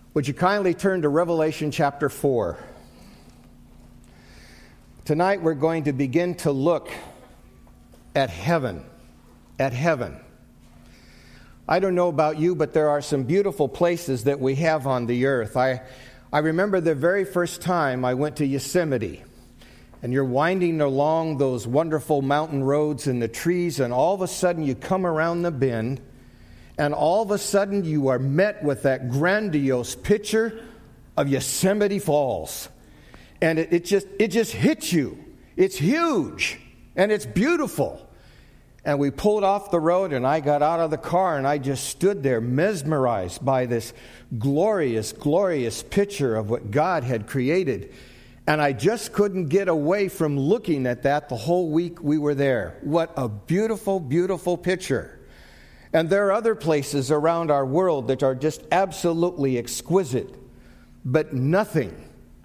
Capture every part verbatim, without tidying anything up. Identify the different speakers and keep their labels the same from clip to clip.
Speaker 1: Would you kindly turn to Revelation chapter four? Tonight we're going to begin to look at heaven, at heaven. I don't know about you, but there are some beautiful places that we have on the earth. I, I remember the very first time I went to Yosemite, and you're winding along those wonderful mountain roads and the trees, and all of a sudden you come around the bend, and all of a sudden you are met with that grandiose picture of Yosemite Falls. And it, it just it just hits you. It's huge, and it's beautiful. And we pulled off the road, and I got out of the car, and I just stood there mesmerized by this glorious, glorious picture of what God had created. And I just couldn't get away from looking at that the whole week we were there. What a beautiful, beautiful picture. And there are other places around our world that are just absolutely exquisite, but nothing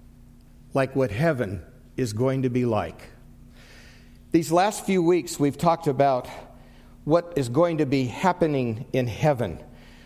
Speaker 1: like what heaven is going to be like. These last few weeks we've talked about what is going to be happening in heaven.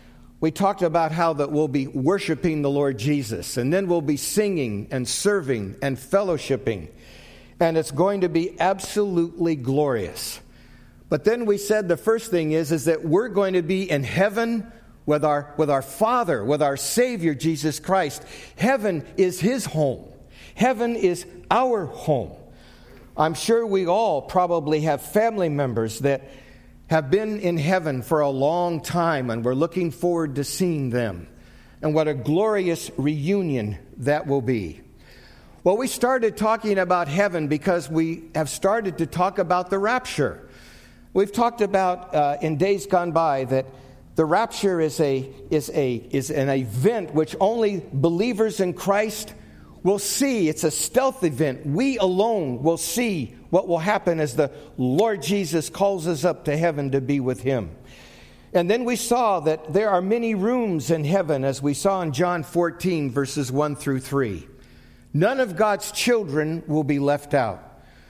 Speaker 1: We talked about how that we'll be worshiping the Lord Jesus, and then we'll be singing and serving and fellowshipping, and it's going to be absolutely glorious. But then we said the first thing is, is that we're going to be in heaven with our, with our Father, with our Savior, Jesus Christ. Heaven is His home. Heaven is our home. I'm sure we all probably have family members that have been in heaven for a long time, and we're looking forward to seeing them. And what a glorious reunion that will be. Well, we started talking about heaven because we have started to talk about the rapture. We've talked about uh, in days gone by that the rapture is a is a is an event which only believers in Christ will see. It's a stealth event. We alone will see what will happen as the Lord Jesus calls us up to heaven to be with Him. And then we saw that there are many rooms in heaven, as we saw in John fourteen, verses one through three. None of God's children will be left out.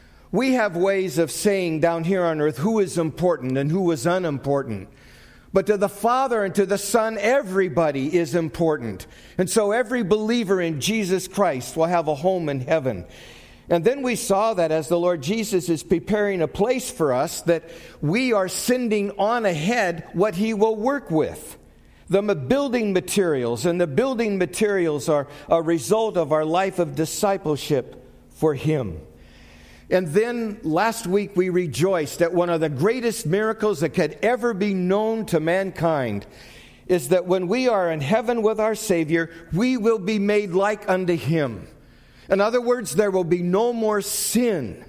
Speaker 1: We have ways of saying down here on earth who is important and who is unimportant. But to the Father and to the Son, everybody is important. And so every believer in Jesus Christ will have a home in heaven. And then we saw that as the Lord Jesus is preparing a place for us, that we are sending on ahead what He will work with. The building materials, and the building materials are a result of our life of discipleship for Him. And then last week we rejoiced that one of the greatest miracles that could ever be known to mankind is that when we are in heaven with our Savior, we will be made like unto Him. In other words, there will be no more sin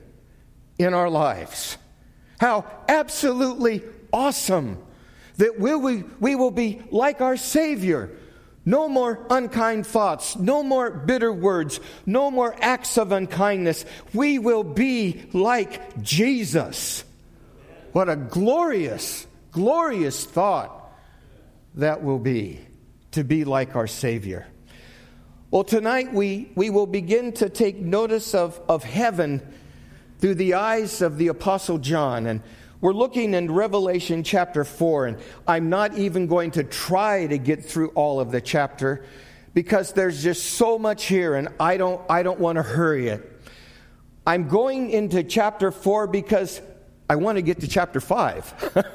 Speaker 1: in our lives. How absolutely awesome that we, we, we will be like our Savior. No more unkind thoughts, no more bitter words, no more acts of unkindness. We will be like Jesus. What a glorious, glorious thought that will be, to be like our Savior. Well, tonight we, we will begin to take notice of, of heaven through the eyes of the Apostle John. And we're looking in Revelation chapter four, and I'm not even going to try to get through all of the chapter because there's just so much here, and I don't I don't want to hurry it. I'm going into chapter four because I want to get to chapter five.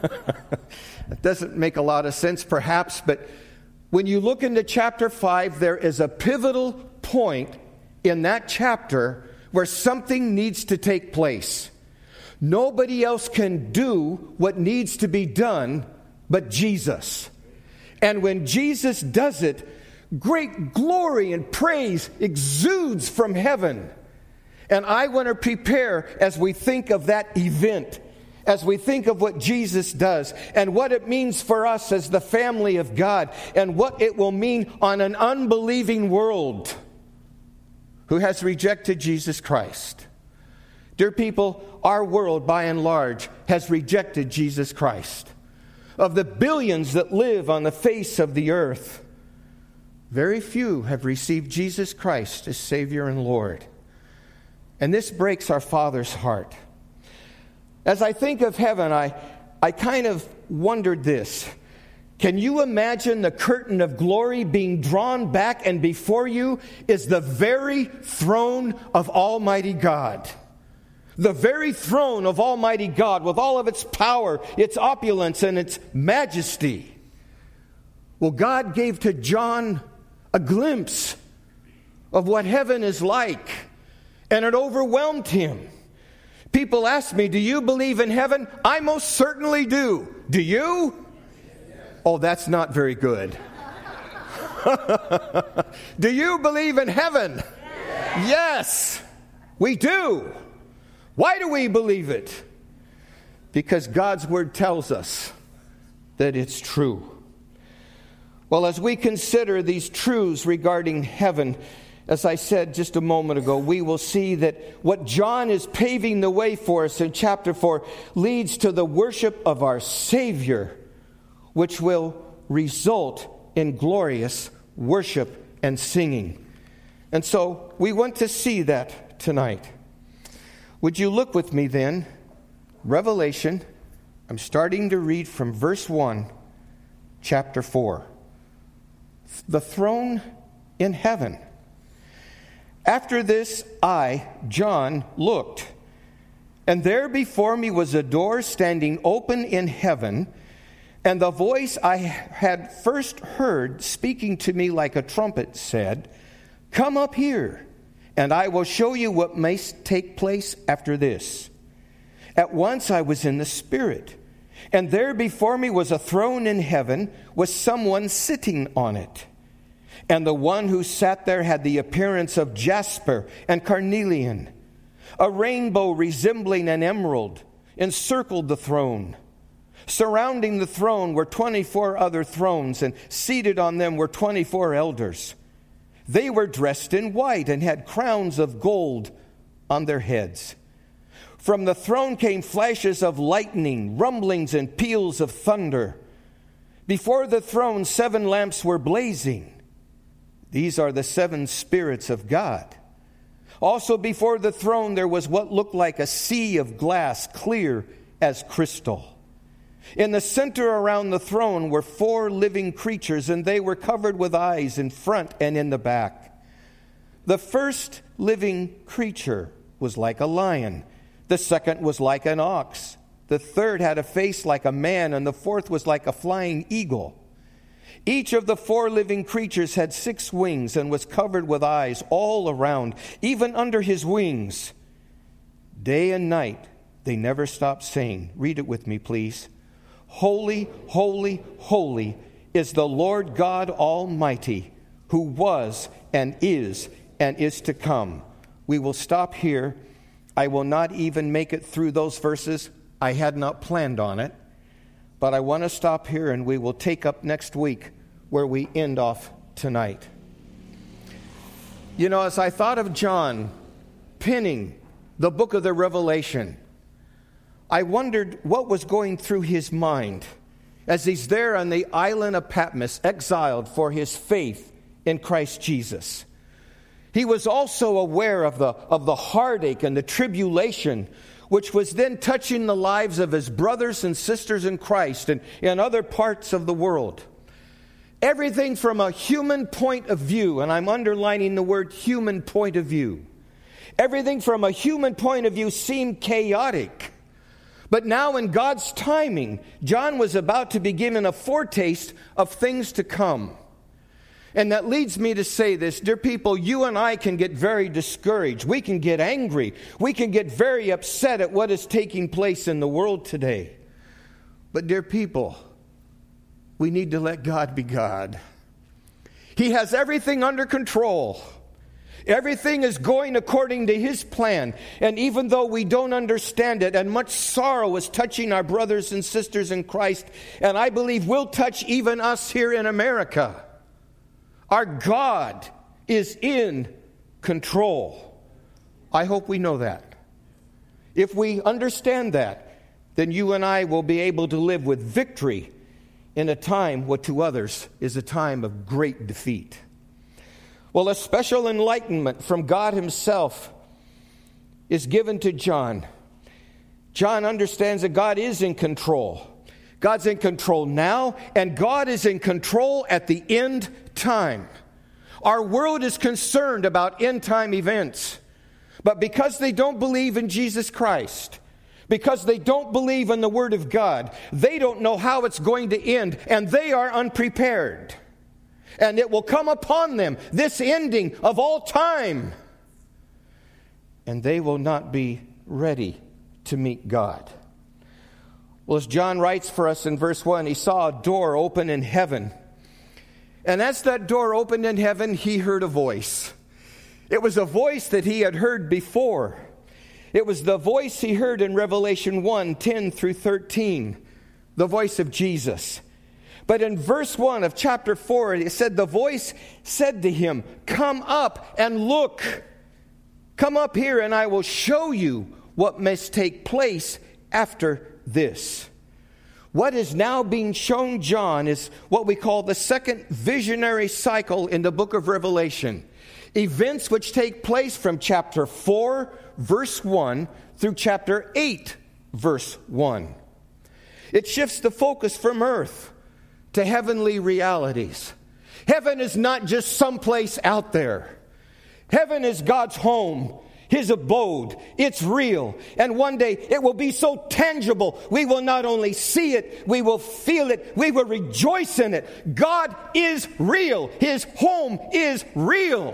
Speaker 1: It doesn't make a lot of sense perhaps, but when you look into chapter five, there is a pivotal point in that chapter where something needs to take place. Nobody else can do what needs to be done but Jesus. And when Jesus does it, great glory and praise exudes from heaven. And I want to prepare as we think of that event, as we think of what Jesus does and what it means for us as the family of God and what it will mean on an unbelieving world who has rejected Jesus Christ. Dear people, our world, by and large, has rejected Jesus Christ. Of the billions that live on the face of the earth, very few have received Jesus Christ as Savior and Lord. And this breaks our Father's heart. As I think of heaven, I, I kind of wondered this. Can you imagine the curtain of glory being drawn back, and before you is the very throne of Almighty God? The very throne of Almighty God, with all of its power, its opulence, and its majesty. Well, God gave to John a glimpse of what heaven is like, and it overwhelmed him. People ask me, do you believe in heaven? I most certainly do. Do you? Oh, that's not very good. Do you believe in heaven? Yes. Yes, we do. Why do we believe it? Because God's Word tells us that it's true. Well, as we consider these truths regarding heaven, as I said just a moment ago, we will see that what John is paving the way for us in chapter four leads to the worship of our Savior, which will result in glorious worship and singing. And so we want to see that tonight. Would you look with me then? Revelation, I'm starting to read from verse one, chapter four. The throne in heaven. After this, I, John, looked, and there before me was a door standing open in heaven, and the voice I had first heard speaking to me like a trumpet said, "Come up here, and I will show you what may take place after this." At once I was in the Spirit, and there before me was a throne in heaven with someone sitting on it. And the one who sat there had the appearance of jasper and carnelian. A rainbow resembling an emerald encircled the throne. Surrounding the throne were twenty-four other thrones, and seated on them were twenty-four elders. They were dressed in white and had crowns of gold on their heads. From the throne came flashes of lightning, rumblings, and peals of thunder. Before the throne, seven lamps were blazing. These are the seven spirits of God. Also before the throne there was what looked like a sea of glass, clear as crystal. In the center around the throne were four living creatures, and they were covered with eyes in front and in the back. The first living creature was like a lion. The second was like an ox. The third had a face like a man, and the fourth was like a flying eagle. Each of the four living creatures had six wings and was covered with eyes all around, even under his wings. Day and night they never stopped saying, read it with me please, "Holy, holy, holy is the Lord God Almighty, who was and is and is to come." We will stop here. I will not even make it through those verses. I had not planned on it. But I want to stop here, and we will take up next week where we end off tonight. You know, as I thought of John penning the book of the Revelation, I wondered what was going through his mind as he's there on the island of Patmos, exiled for his faith in Christ Jesus. He was also aware of the, of the heartache and the tribulation which was then touching the lives of his brothers and sisters in Christ and in other parts of the world. Everything from a human point of view, and I'm underlining the word human point of view. Everything from a human point of view seemed chaotic. But now in God's timing, John was about to be given a foretaste of things to come. And that leads me to say this, dear people, you and I can get very discouraged. We can get angry. We can get very upset at what is taking place in the world today. But dear people, we need to let God be God. He has everything under control. Everything is going according to His plan. And even though we don't understand it, and much sorrow is touching our brothers and sisters in Christ, and I believe will touch even us here in America, our God is in control. I hope we know that. If we understand that, then you and I will be able to live with victory in a time what to others is a time of great defeat. Well, a special enlightenment from God Himself is given to John. John understands that God is in control. God's in control now, and God is in control at the end time. Our world is concerned about end time events. But because they don't believe in Jesus Christ, because they don't believe in the Word of God, they don't know how it's going to end, and they are unprepared. And it will come upon them, this ending of all time. And they will not be ready to meet God. Well, as John writes for us in verse one, he saw a door open in heaven. And as that door opened in heaven, he heard a voice. It was a voice that he had heard before. It was the voice he heard in Revelation one, ten through thirteen, the voice of Jesus. But in verse one of chapter four, it said, the voice said to him, come up and look. Come up here and I will show you what must take place after this. What is now being shown John is what we call the second visionary cycle in the book of Revelation. Events which take place from chapter four, verse one, through chapter eight, verse one. It shifts the focus from earth to heavenly realities. Heaven is not just someplace out there. Heaven is God's home, His abode. It's real. And one day it will be so tangible. We will not only see it, we will feel it, we will rejoice in it. God is real. His home is real.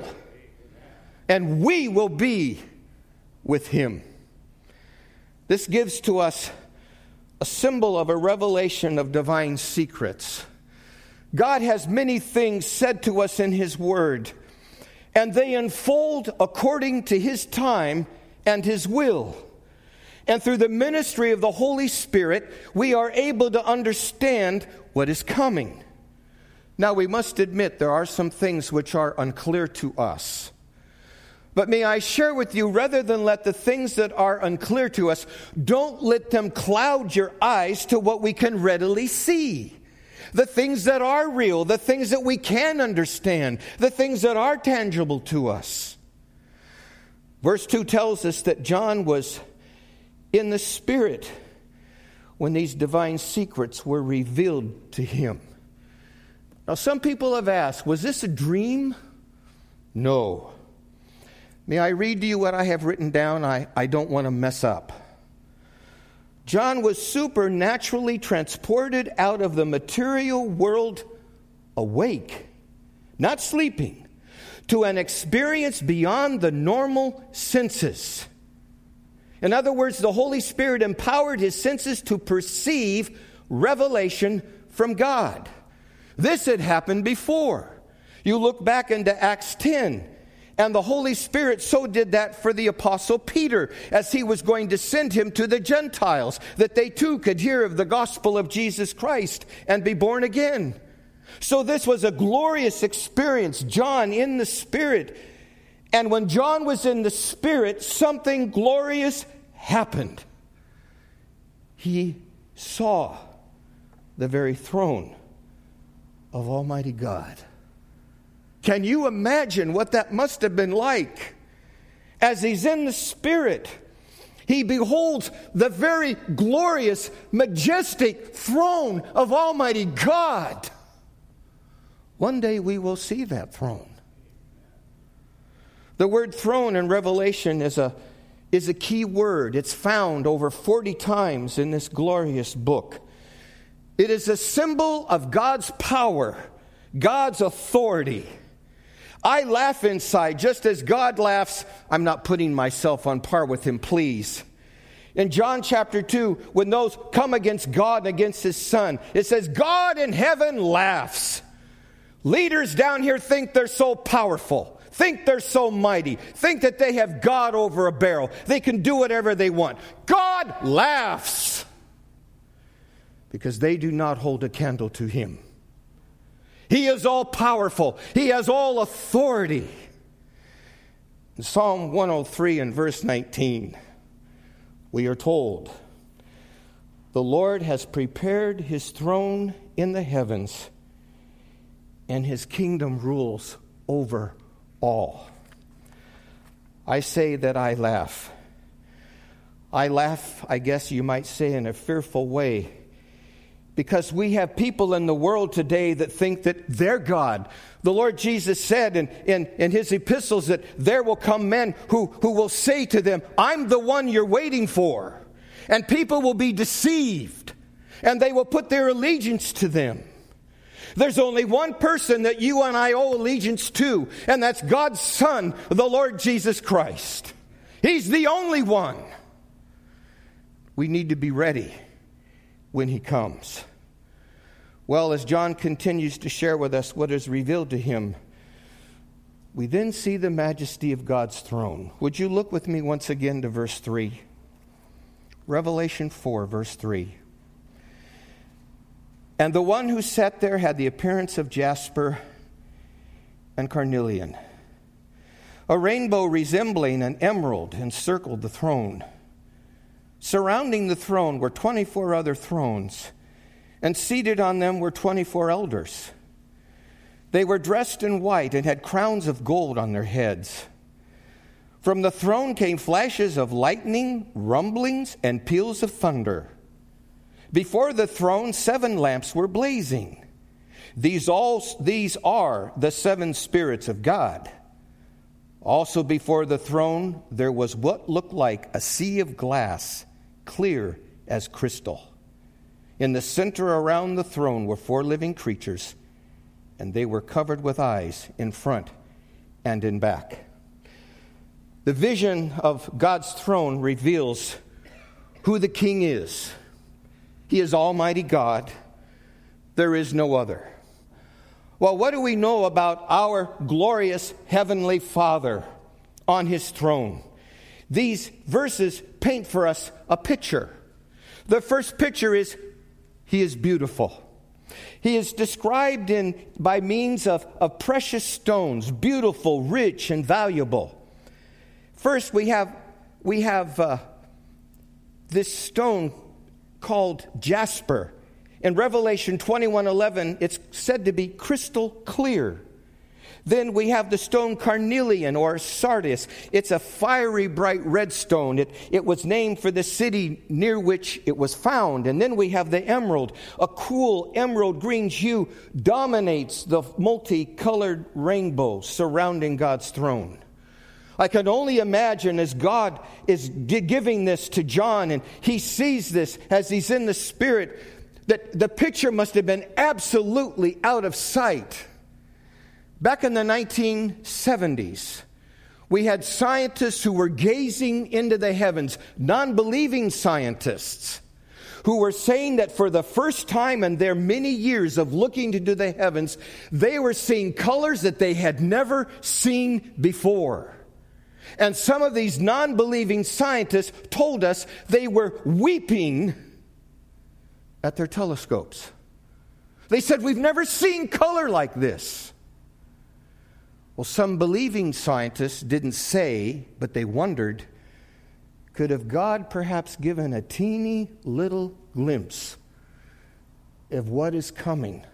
Speaker 1: And we will be with Him. This gives to us a symbol of a revelation of divine secrets. God has many things said to us in His Word, and they unfold according to His time and His will. And through the ministry of the Holy Spirit, we are able to understand what is coming. Now, we must admit there are some things which are unclear to us. But may I share with you, rather than let the things that are unclear to us, don't let them cloud your eyes to what we can readily see. The things that are real, the things that we can understand, the things that are tangible to us. Verse two tells us that John was in the Spirit when these divine secrets were revealed to him. Now, some people have asked, was this a dream? No. May I read to you what I have written down? I, I don't want to mess up. John was supernaturally transported out of the material world awake, not sleeping, to an experience beyond the normal senses. In other words, the Holy Spirit empowered his senses to perceive revelation from God. This had happened before. You look back into Acts ten. And the Holy Spirit so did that for the Apostle Peter as he was going to send him to the Gentiles, that they too could hear of the gospel of Jesus Christ and be born again. So this was a glorious experience, John in the Spirit. And when John was in the Spirit, something glorious happened. He saw the very throne of Almighty God. Can you imagine what that must have been like? As he's in the Spirit, he beholds the very glorious, majestic throne of Almighty God. One day we will see that throne. The word throne in Revelation is a, is a key word. It's found over forty times in this glorious book. It is a symbol of God's power, God's authority. I laugh inside just as God laughs. I'm not putting myself on par with him, please. In John chapter two, when those come against God and against his Son, it says, God in heaven laughs. Leaders down here think they're so powerful, think they're so mighty, think that they have God over a barrel. They can do whatever they want. God laughs because they do not hold a candle to him. He is all powerful. He has all authority. In Psalm one oh three and verse nineteen, we are told, the Lord has prepared his throne in the heavens, and his kingdom rules over all. I say that I laugh. I laugh, I guess you might say, in a fearful way, Because we have people in the world today that think that they're God. The Lord Jesus said in, in, in his epistles that there will come men who, who will say to them, I'm the one you're waiting for. And people will be deceived. And they will put their allegiance to them. There's only one person that you and I owe allegiance to, and that's God's Son, the Lord Jesus Christ. He's the only one. We need to be ready when he comes. Well, as John continues to share with us what is revealed to him, we then see the majesty of God's throne. Would you look with me once again to verse three? Revelation four, verse three. And the one who sat there had the appearance of jasper and carnelian. A rainbow resembling an emerald encircled the throne. Surrounding the throne were twenty-four other thrones, and seated on them were twenty-four elders. They were dressed in white and had crowns of gold on their heads. From the throne came flashes of lightning, rumblings, and peals of thunder. Before the throne, seven lamps were blazing. These all these are the seven spirits of God. Also before the throne, there was what looked like a sea of glass, clear as crystal. In the center around the throne were four living creatures, and they were covered with eyes in front and in back. The vision of God's throne reveals who the King is. He is Almighty God. There is no other. Well, what do we know about our glorious Heavenly Father on his throne? These verses paint for us a picture. The first picture is he is beautiful. He is described in by means of, of precious stones, beautiful, rich, and valuable. First, we have we have uh, this stone called jasper. In Revelation twenty-one eleven, it's said to be crystal clear. Then we have the stone carnelian or sardis. It's a fiery bright red stone. It, it was named for the city near which it was found. And then we have the emerald. A cool emerald green hue dominates the multicolored rainbow surrounding God's throne. I can only imagine as God is giving this to John and he sees this as he's in the Spirit, that the picture must have been absolutely out of sight. Back in the nineteen seventies, we had scientists who were gazing into the heavens, non-believing scientists, who were saying that for the first time in their many years of looking into the heavens, they were seeing colors that they had never seen before. And some of these non-believing scientists told us they were weeping at their telescopes. They said, we've never seen color like this. Well, some believing scientists didn't say, but they wondered, could have God perhaps given a teeny little glimpse of what is coming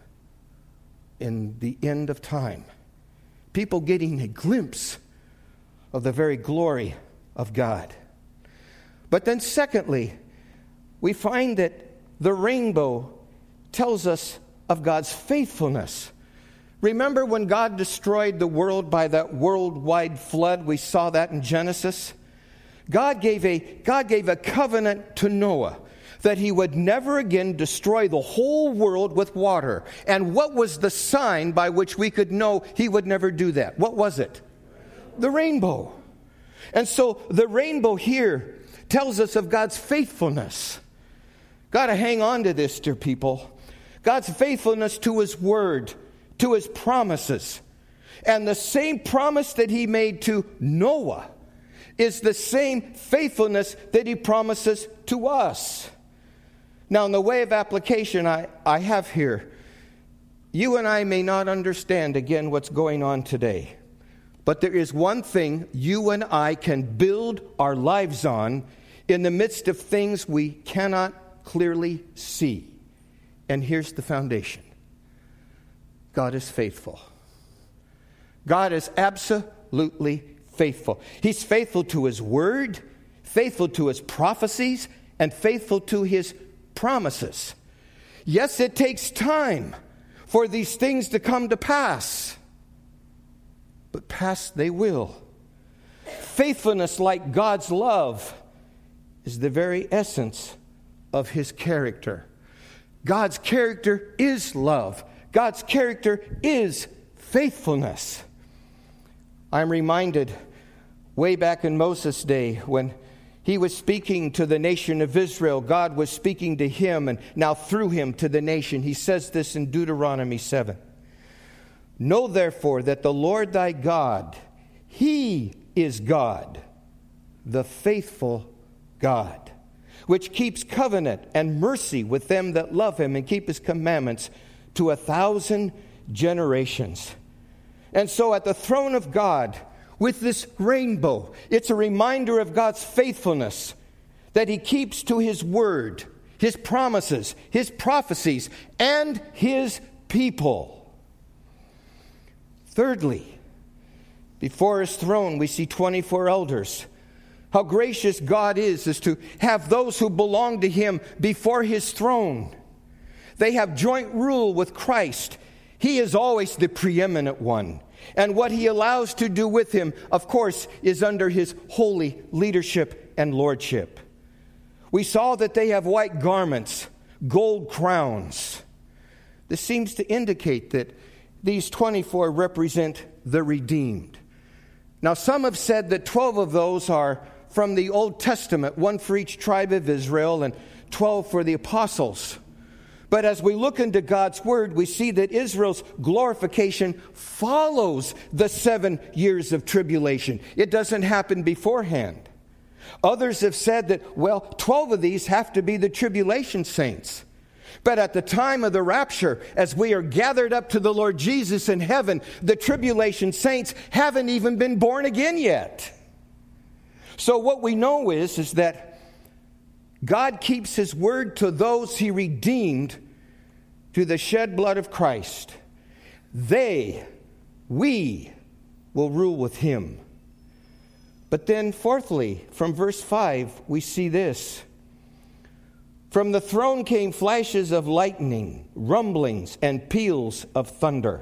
Speaker 1: in the end of time? People getting a glimpse of the very glory of God. But then secondly, we find that the rainbow tells us of God's faithfulness. Remember when God destroyed the world by that worldwide flood? We saw that in Genesis. God gave a, God gave a covenant to Noah that he would never again destroy the whole world with water. And what was the sign by which we could know he would never do that? What was it? The rainbow. And so the rainbow here tells us of God's faithfulness. Got to hang on to this, dear people. God's faithfulness to his word, to his promises. And the same promise that he made to Noah is the same faithfulness that he promises to us. Now, in the way of application I, I have here, you and I may not understand again what's going on today. But there is one thing you and I can build our lives on in the midst of things we cannot clearly see. And here's the foundation. God is faithful. God is absolutely faithful. He's faithful to his word, faithful to his prophecies, and faithful to his promises. Yes, it takes time for these things to come to pass, but pass they will. Faithfulness, like God's love, is the very essence of His character. God's character is love. God's character is faithfulness. I'm reminded way back in Moses' day when he was speaking to the nation of Israel. God was speaking to him, and now through him to the nation. He says this in Deuteronomy seven. Know therefore that the Lord thy God, He is God, the faithful God, which keeps covenant and mercy with them that love Him and keep His commandments to a thousand generations. And so at the throne of God, with this rainbow, it's a reminder of God's faithfulness, that He keeps to His word, His promises, His prophecies, and His people. Thirdly, before His throne, we see twenty-four elders. How gracious God is, is to have those who belong to Him before His throne. They have joint rule with Christ. He is always the preeminent one. And what He allows to do with Him, of course, is under His holy leadership and lordship. We saw that they have white garments, gold crowns. This seems to indicate that these twenty-four represent the redeemed. Now, some have said that twelve of those are from the Old Testament, one for each tribe of Israel and twelve for the apostles. But as we look into God's Word, we see that Israel's glorification follows the seven years of tribulation. It doesn't happen beforehand. Others have said that, well, twelve of these have to be the tribulation saints. But at the time of the rapture, as we are gathered up to the Lord Jesus in heaven, the tribulation saints haven't even been born again yet. So what we know is, is that God keeps His word to those He redeemed through the shed blood of Christ. They, we, will rule with Him. But then fourthly, from verse five, we see this. From the throne came flashes of lightning, rumblings, and peals of thunder.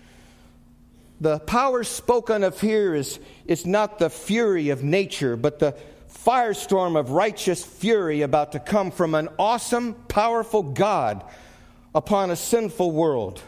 Speaker 1: The power spoken of here is, is not the fury of nature, but the firestorm of righteous fury about to come from an awesome, powerful God upon a sinful world.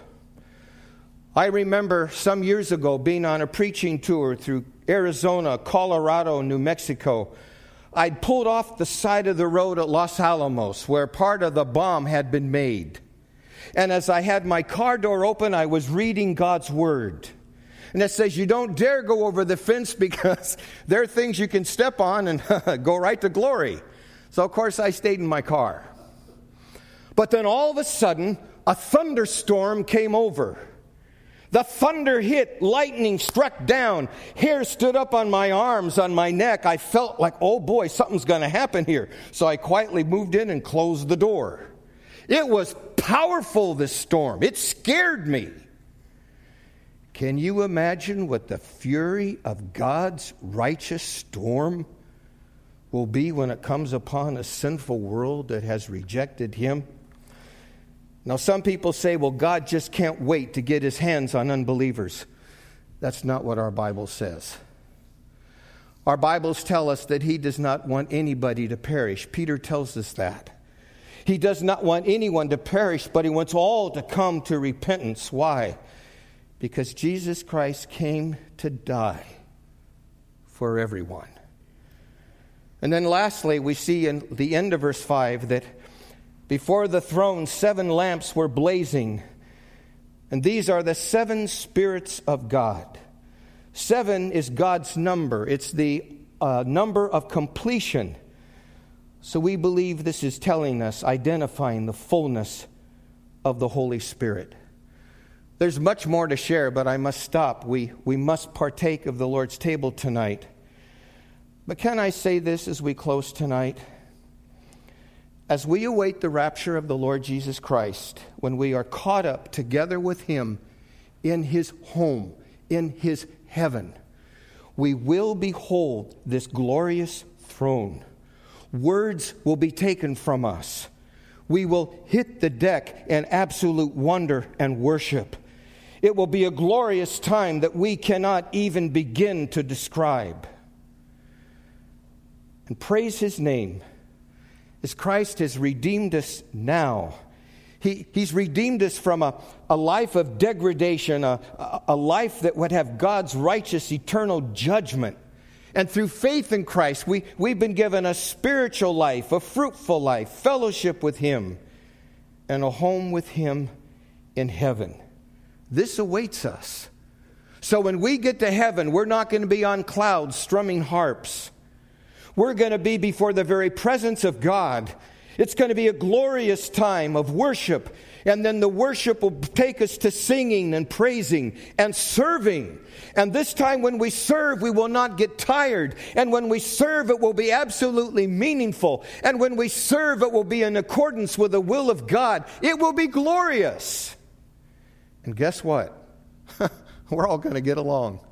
Speaker 1: I remember some years ago being on a preaching tour through Arizona, Colorado, New Mexico. I'd pulled off the side of the road at Los Alamos, where part of the bomb had been made. And as I had my car door open, I was reading God's Word. And it says, you don't dare go over the fence because there are things you can step on and go right to glory. So, of course, I stayed in my car. But then all of a sudden, a thunderstorm came over. The thunder hit, lightning struck down, hair stood up on my arms, on my neck. I felt like, oh boy, something's going to happen here. So I quietly moved in and closed the door. It was powerful, this storm. It scared me. Can you imagine what the fury of God's righteous storm will be when it comes upon a sinful world that has rejected Him? Now, some people say, well, God just can't wait to get His hands on unbelievers. That's not what our Bible says. Our Bibles tell us that He does not want anybody to perish. Peter tells us that. He does not want anyone to perish, but He wants all to come to repentance. Why? Because Jesus Christ came to die for everyone. And then lastly, we see in the end of verse five that before the throne, seven lamps were blazing. And these are the seven spirits of God. Seven is God's number. It's the uh, number of completion. So we believe this is telling us, identifying the fullness of the Holy Spirit. There's much more to share, but I must stop. We, we must partake of the Lord's table tonight. But can I say this as we close tonight? As we await the rapture of the Lord Jesus Christ, when we are caught up together with Him in His home, in His heaven, we will behold this glorious throne. Words will be taken from us. We will hit the deck in absolute wonder and worship. It will be a glorious time that we cannot even begin to describe. And praise His name, as Christ has redeemed us now. He, he's redeemed us from a, a life of degradation, a, a life that would have God's righteous eternal judgment. And through faith in Christ, we, we've been given a spiritual life, a fruitful life, fellowship with Him, and a home with Him in heaven. This awaits us. So when we get to heaven, we're not going to be on clouds strumming harps. We're going to be before the very presence of God. It's going to be a glorious time of worship. And then the worship will take us to singing and praising and serving. And this time when we serve, we will not get tired. And when we serve, it will be absolutely meaningful. And when we serve, it will be in accordance with the will of God. It will be glorious. And guess what? We're all going to get along.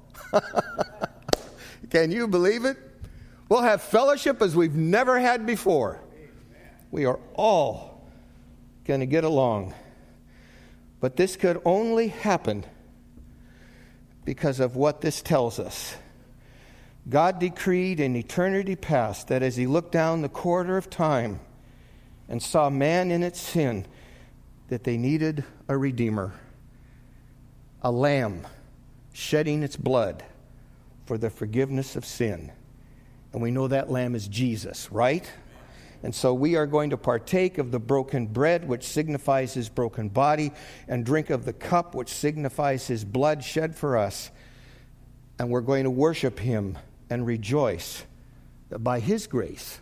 Speaker 1: Can you believe it? We'll have fellowship as we've never had before. We are all going to get along. But this could only happen because of what this tells us. God decreed in eternity past that as He looked down the corridor of time and saw man in its sin, that they needed a Redeemer, a lamb shedding its blood for the forgiveness of sin. And we know that lamb is Jesus, right? And so we are going to partake of the broken bread, which signifies His broken body, and drink of the cup, which signifies His blood shed for us. And we're going to worship Him and rejoice that by His grace,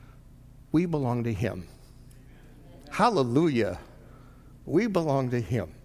Speaker 1: we belong to Him. Hallelujah. We belong to Him.